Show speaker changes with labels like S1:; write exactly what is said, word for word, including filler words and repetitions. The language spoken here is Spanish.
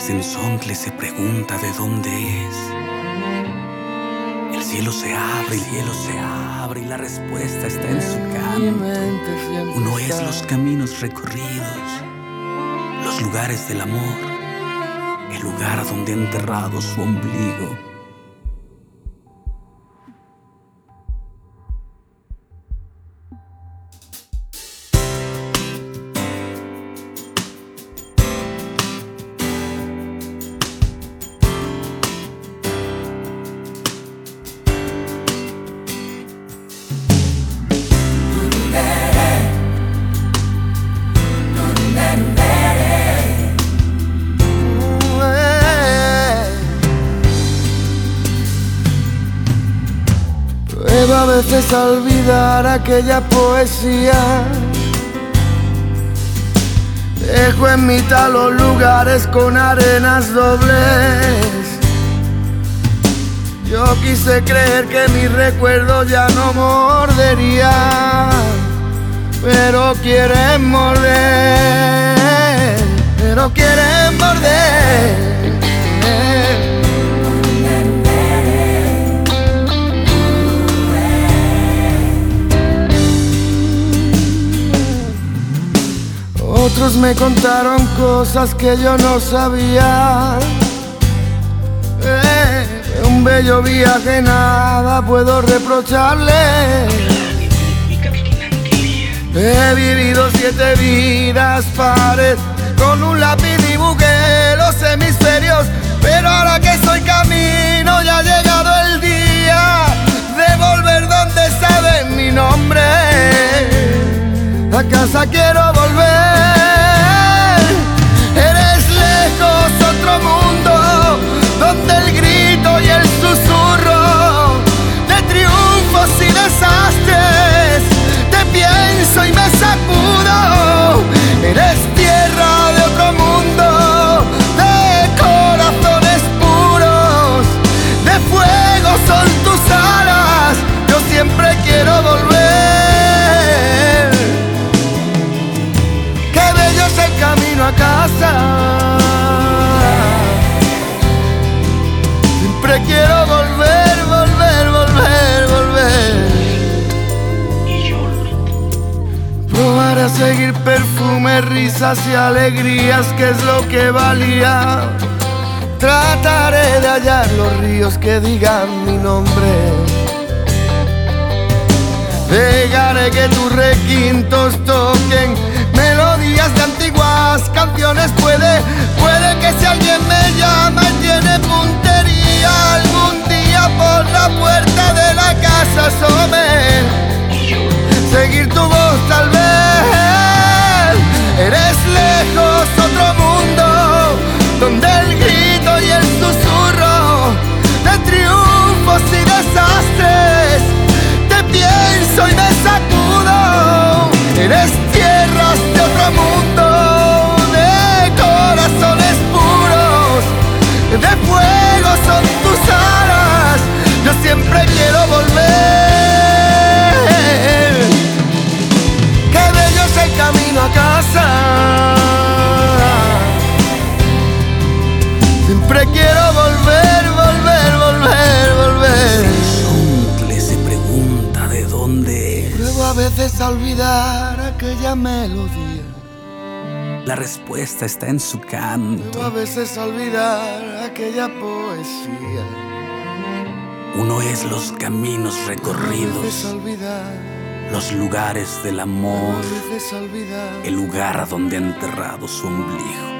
S1: Tezenzontle se pregunta de dónde es. El cielo se abre, el cielo se abre y la respuesta está en su canto. Uno es los caminos recorridos, los lugares del amor, el lugar donde ha enterrado su ombligo.
S2: A veces a olvidar aquella poesía. Dejo en mitad los lugares con arenas dobles. Yo quise creer que mi recuerdo ya no mordería, pero quieren morder, pero quieren morder. Otros me contaron cosas que yo no sabía. Eh, un bello viaje, nada puedo reprocharle. He vivido siete vidas pares, con un lápiz dibujé los hemisferios, pero ahora que soy camino ya ha llegado el día de volver donde saben mi nombre. A casa quiero volver. Eres lejos otro mundo, donde el grito y el susurro de triunfos y desastres te pienso y me sacudo. Eres tierra de otro mundo, de corazones puros, de fuego son tus alas. Yo siempre quiero volver. Camino a casa, siempre quiero volver, volver, volver, volver. Probar a seguir perfumes, risas y alegrías, que es lo que valía. Trataré de hallar los ríos que digan mi nombre. Dejaré que tus requintos toquen melodías de antiguas canciones. Puede, puede que si alguien me llama y tiene puntería, algún día por la puerta de la casa asome. Seguir tu voz tal vez. Eres lejos otro mundo, donde el grito y el susurro de triunfos y desastres te pienso y me sacudo. Eres tierras de otro mundo, de corazones puros, de fuego son tus alas. Yo siempre quiero volver. Qué bello es el camino a casa. Siempre quiero volver, volver, volver, volver.
S1: Tezenzontle se pregunta de dónde es.
S2: Pruebo a veces a olvidar aquella melodía.
S1: La respuesta está en su canto.
S2: Pruebo a veces a olvidar aquella poesía.
S1: Uno es los caminos
S2: Pruebo a
S1: recorridos,
S2: veces a olvidar,
S1: los lugares del
S2: pruebo
S1: amor,
S2: a veces a olvidar.
S1: el lugar donde ha enterrado su ombligo.